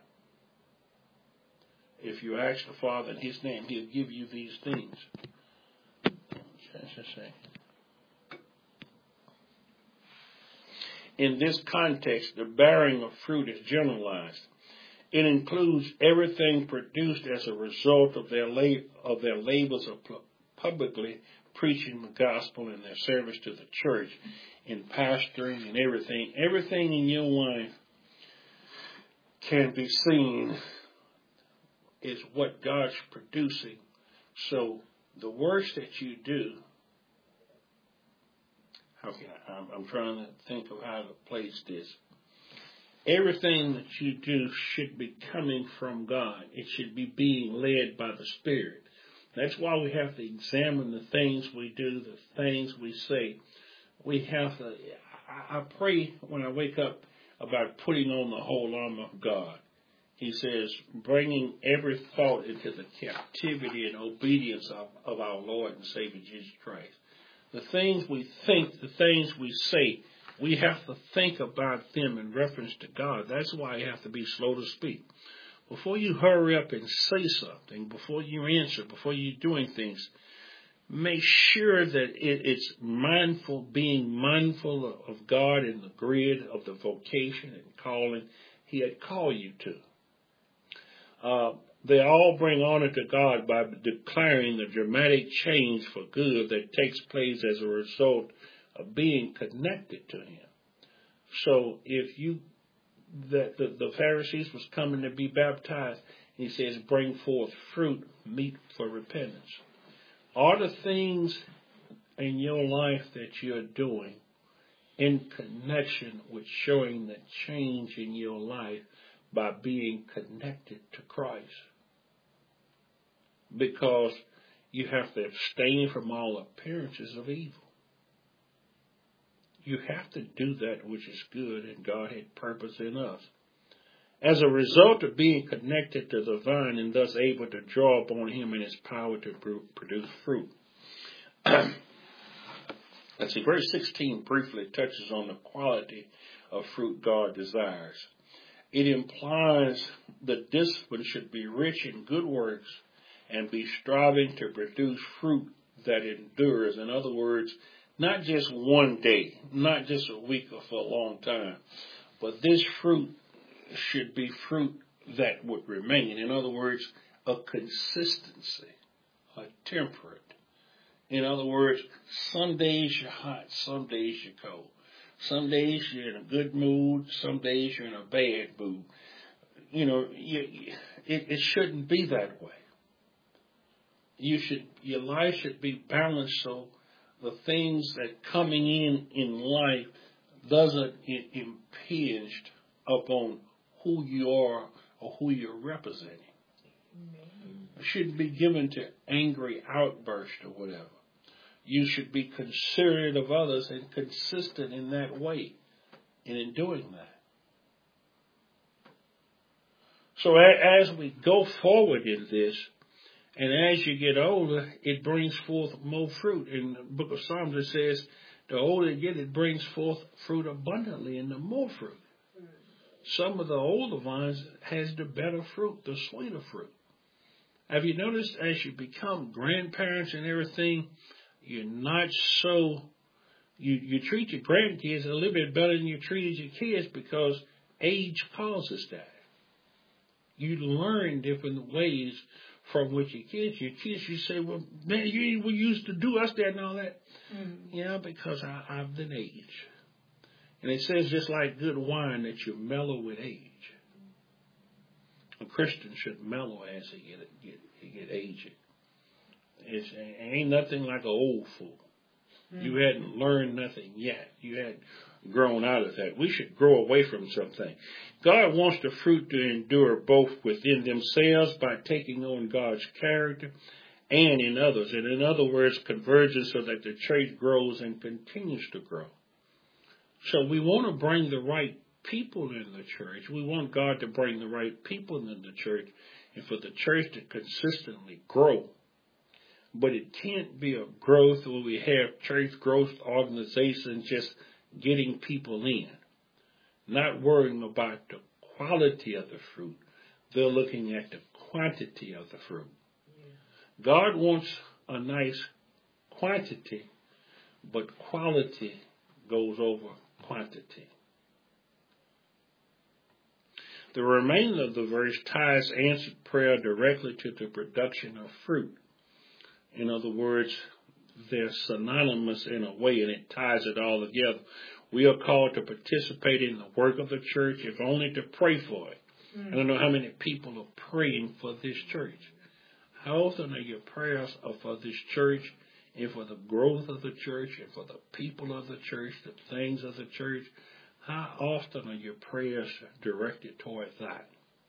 If you ask the Father in his name, he'll give you these things. Just a second. In this context, the bearing of fruit is generalized. It includes everything produced as a result of their labors of publicly preaching the gospel and their service to the church, in pastoring and everything. Everything in your life can be seen is what God's producing. So the works that you do, I'm trying to think of how to place this. Everything that you do should be coming from God. It should be being led by the Spirit. That's why we have to examine the things we do, the things we say. We have to, I pray when I wake up about putting on the whole armor of God. He says, bringing every thought into the captivity and obedience of our Lord and Savior Jesus Christ. The things we think, the things we say, we have to think about them in reference to God. That's why you have to be slow to speak. Before you hurry up and say something, before you answer, before you're doing things, make sure that it's mindful, being mindful of God and the grid of the vocation and calling He had called you to. They all bring honor to God by declaring the dramatic change for good that takes place as a result of being connected to Him. So if the Pharisees was coming to be baptized, He says, bring forth fruit, meet for repentance. Are the things in your life that you're doing in connection with showing the change in your life by being connected to Christ? Because you have to abstain from all appearances of evil. You have to do that which is good, and God had purpose in us. As a result of being connected to the vine and thus able to draw upon Him and His power to produce fruit. Let's see, verse 16 briefly touches on the quality of fruit God desires. It implies that discipline should be rich in good works and be striving to produce fruit that endures. In other words, not just one day, not just a week or for a long time, but this fruit should be fruit that would remain. In other words, a consistency, a temperate. In other words, some days you're hot, some days you're cold. Some days you're in a good mood, some days you're in a bad mood. You know, it shouldn't be that way. Your life should be balanced so the things that coming in life doesn't impinge upon who you are or who you're representing. It shouldn't be given to angry outbursts or whatever. You should be considerate of others and consistent in that way and in doing that. So as we go forward in this, and as you get older, it brings forth more fruit. In the book of Psalms, it says, the older you get, it brings forth fruit abundantly and the more fruit. some of the older vines has the better fruit, the sweeter fruit. Have you noticed as you become grandparents and everything, you're not so, you treat your grandkids a little bit better than you treated your kids because age causes that. You learn different ways from which your kids, you say, well, man, you used to do us that and all that. Mm-hmm. Yeah, because I've been aged. And it says just like good wine that you mellow with age. A Christian should mellow as he get aged. It ain't nothing like an old fool. Mm-hmm. You hadn't learned nothing yet. You hadn't grown out of that. We should grow away from something. God wants the fruit to endure both within themselves by taking on God's character and in others. And in other words, convergence so that the church grows and continues to grow. So we want to bring the right people in the church. We want God to bring the right people in the church and for the church to consistently grow. But it can't be a growth where we have church growth organizations just getting people in, not worrying about the quality of the fruit. They're looking at the quantity of the fruit. Yeah. God wants a nice quantity, but quality goes over quantity. The remainder of the verse ties answered prayer directly to the production of fruit. In other words, they're synonymous in a way, and it ties it all together. We are called to participate in the work of the church, if only to pray for it. Mm-hmm. I don't know how many people are praying for this church. How often are your prayers for this church and for the growth of the church and for the people of the church, the things of the church? How often are your prayers directed toward that?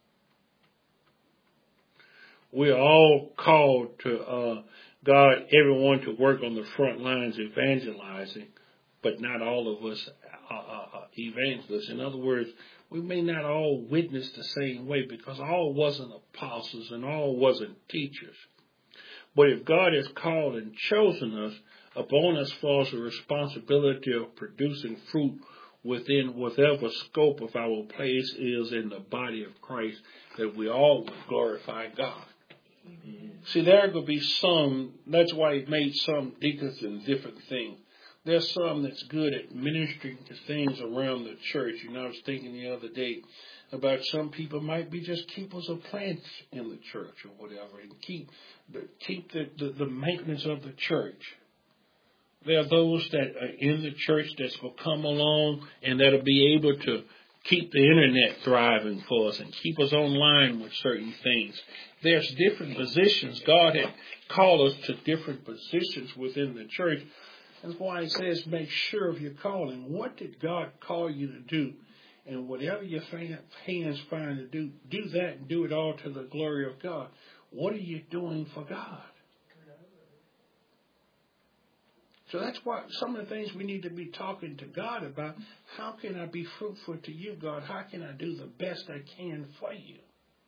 We are all called to God, everyone to work on the front lines evangelizing, but not all of us are evangelists. In other words, we may not all witness the same way because all wasn't apostles and all wasn't teachers. But if God has called and chosen us, upon us falls the responsibility of producing fruit within whatever scope of our place is in the body of Christ, that we all will glorify God. Mm-hmm. See, there could be some, that's why he made some deacons in different things. There's some that's good at ministering to things around the church. You know, I was thinking the other day about some people might be just keepers of plants in the church or whatever, and keep the maintenance of the church. There are those that are in the church that will come along and that'll be able to keep the internet thriving for us and keep us online with certain things. There's different positions. God had called us to different positions within the church. That's why it says make sure of your calling. What did God call you to do? And whatever your hands find to do, do that and do it all to the glory of God. What are you doing for God? So that's why some of the things we need to be talking to God about. How can I be fruitful to you, God? How can I do the best I can for you?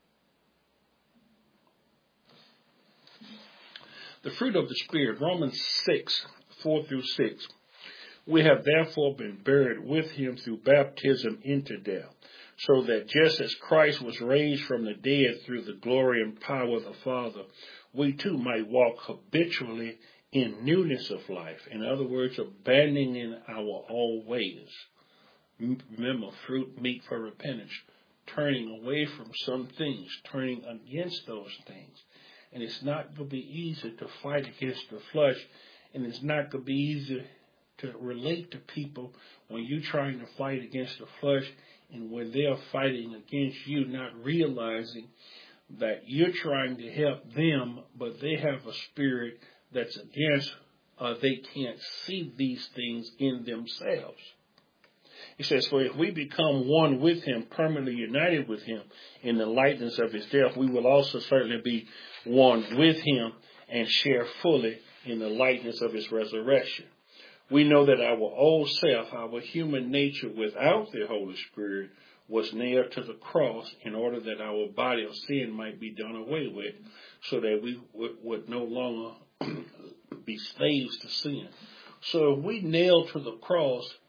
The fruit of the Spirit, Romans 6, 4 through 6. We have therefore been buried with him through baptism into death, so that just as Christ was raised from the dead through the glory and power of the Father, we too might walk habitually in newness of life. In other words, abandoning our old ways. Remember, fruit meet for repentance. Turning away from some things, turning against those things. And it's not going to be easy to fight against the flesh, and it's not going to be easy to relate to people when you're trying to fight against the flesh and when they're fighting against you, not realizing that you're trying to help them, but they have a spirit that's against, they can't see these things in themselves. He says, for if we become one with him, permanently united with him in the likeness of his death, we will also certainly be one with him and share fully in the likeness of his resurrection. We know that our old self, our human nature without the Holy Spirit, was nailed to the cross in order that our body of sin might be done away with, so that we would no longer be slaves to sin. So if we nail to the cross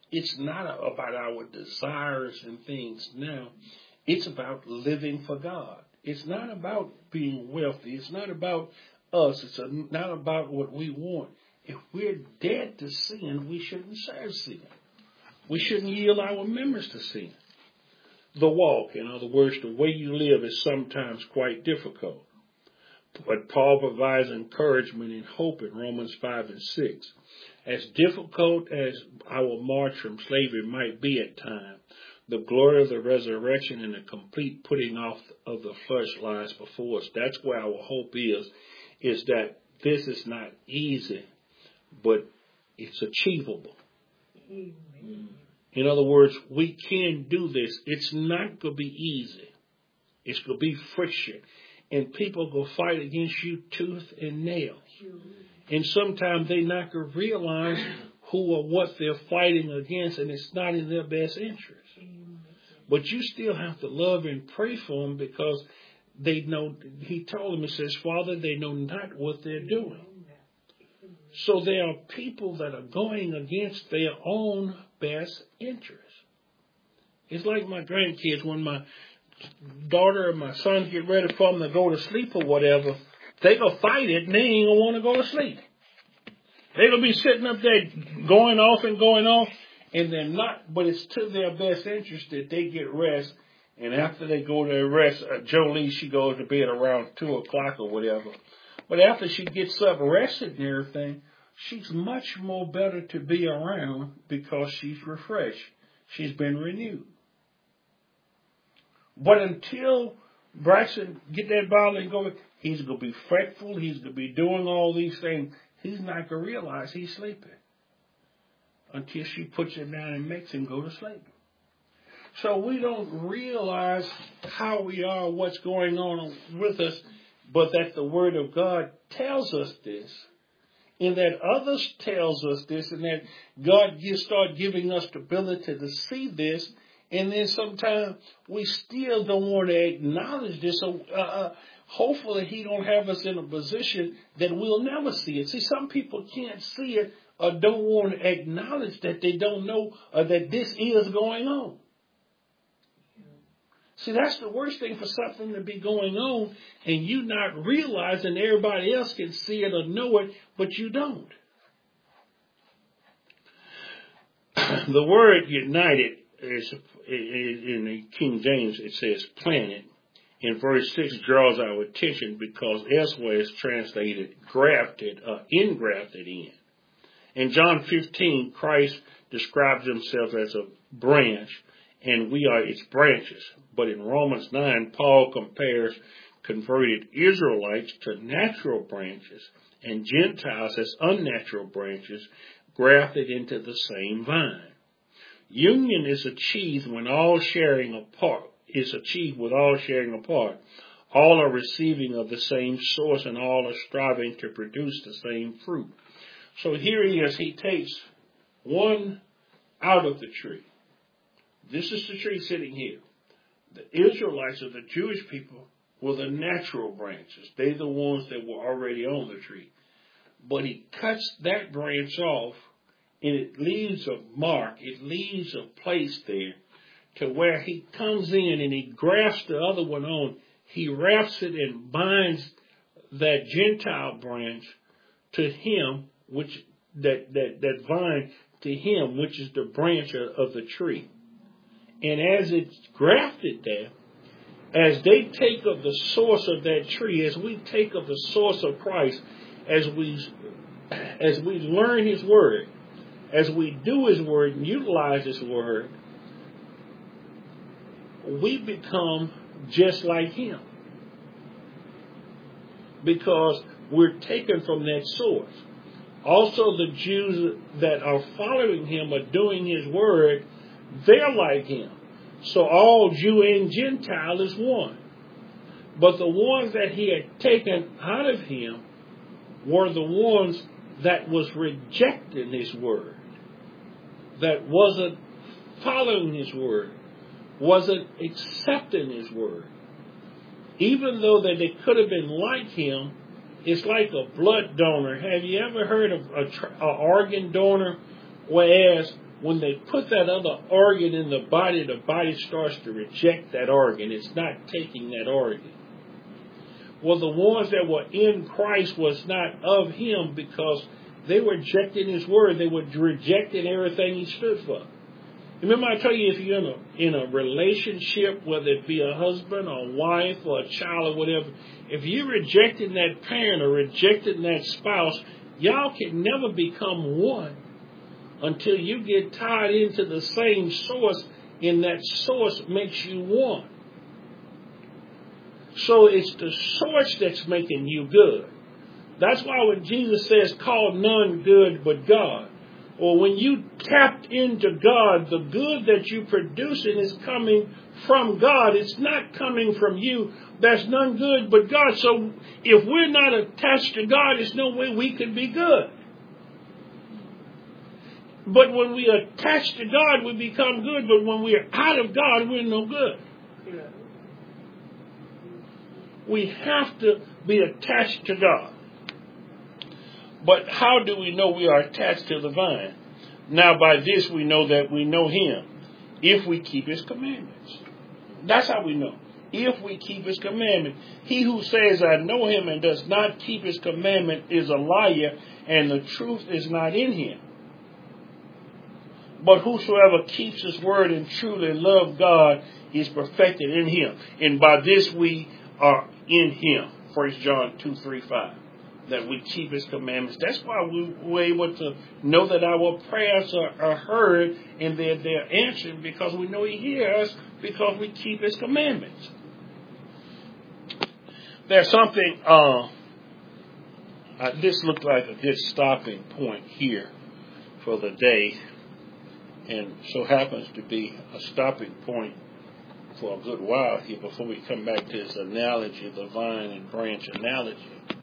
It's not about our desires and things now. It's about living for God. It's not about being wealthy. It's not about us. It's not about what we want. If we're dead to sin, we shouldn't serve sin. We shouldn't yield our members to sin. The walk, in other words, the way you live is sometimes quite difficult. But Paul provides encouragement and hope in Romans 5 and 6. As difficult as our march from slavery might be at times, the glory of the resurrection and the complete putting off of the flesh lies before us. That's where our hope is that this is not easy, but it's achievable. Amen. In other words, we can do this. It's not going to be easy. It's going to be friction. And people go fight against you tooth and nail. And sometimes they're not going to realize who or what they're fighting against, and it's not in their best interest. But you still have to love and pray for them because they know, he told them, he says, Father, they know not what they're doing. So there are people that are going against their own best interest. It's like my grandkids, when my daughter and my son get ready for them to go to sleep or whatever, they go fight it and they ain't gonna want to go to sleep. They're gonna be sitting up there going off, and they're not, but it's to their best interest that they get rest. And after they go to rest, Jolie, she goes to bed around 2 o'clock or whatever. But after she gets up rested and everything, she's much more better to be around because she's refreshed. She's been renewed. But until Braxton get that ball and go, he's going to be fretful. He's going to be doing all these things. He's not going to realize he's sleeping until she puts him down and makes him go to sleep. So we don't realize how we are, what's going on with us, but that the Word of God tells us this, and that others tells us this, and that God start giving us the ability to see this, and then sometimes we still don't want to acknowledge this. So hopefully He don't have us in a position that we'll never see it. See, some people can't see it or don't want to acknowledge that they don't know that this is going on. See, that's the worst thing, for something to be going on and you not realizing everybody else can see it or know it, but you don't. The word united is, in the King James, it says planted. In verse 6 draws our attention because elsewhere it's translated grafted or engrafted in. In John 15, Christ describes himself as a branch, and we are its branches. But in Romans 9, Paul compares converted Israelites to natural branches and Gentiles as unnatural branches grafted into the same vine. Union is achieved when all sharing apart All are receiving of the same source, and all are striving to produce the same fruit. So here he is. He takes one out of the tree. This is the tree sitting here. The Israelites, or the Jewish people, were the natural branches. They're the ones that were already on the tree. But he cuts that branch off, and it leaves a mark. It leaves a place there to where he comes in and he grafts the other one on. He wraps it and binds that Gentile branch to him, which that vine to him, which is the branch of the tree. And as it's grafted there, as they take of the source of that tree, as we take of the source of Christ, as we learn His Word, as we do His Word and utilize His Word, we become just like Him. Because we're taken from that source. Also, the Jews that are following Him are doing His Word, they're like Him. So all Jew and Gentile is one. But the ones that He had taken out of Him were the ones that was rejecting His Word, that wasn't following His Word, wasn't accepting His Word. Even though that they could have been like Him, it's like a blood donor. Have you ever heard of an organ donor? Whereas when they put that other organ in the body starts to reject that organ. It's not taking that organ. Well, the ones that were in Christ was not of him because they were rejecting his word. They were rejecting everything he stood for. Remember I told you, if you're in a relationship, whether it be a husband or a wife or a child or whatever, if you're rejecting that parent or rejecting that spouse, y'all can never become one until you get tied into the same source, and that source makes you one. So it's the source that's making you good. That's why when Jesus says, call none good but God, or when you tapped into God, the good that you're producing is coming from God. It's not coming from you. There's none good but God. So if we're not attached to God, there's no way we could be good. But when we are attached to God, we become good. But when we're out of God, we're no good. Yeah. We have to be attached to God. But how do we know we are attached to the vine? Now by this we know that we know him, if we keep his commandments. That's how we know. If we keep his commandment. He who says, I know him, and does not keep his commandment is a liar, and the truth is not in him. But whosoever keeps his word and truly loves God is perfected in him. And by this we are in him. 1 John 2:3-5. That we keep his commandments. That's why we're able to know that our prayers are heard and they're answered, because we know he hears us because we keep his commandments. There's something, this looked like a good stopping point here for the day, and so happens to be a stopping point for a good while here before we come back to this analogy, the vine and branch analogy.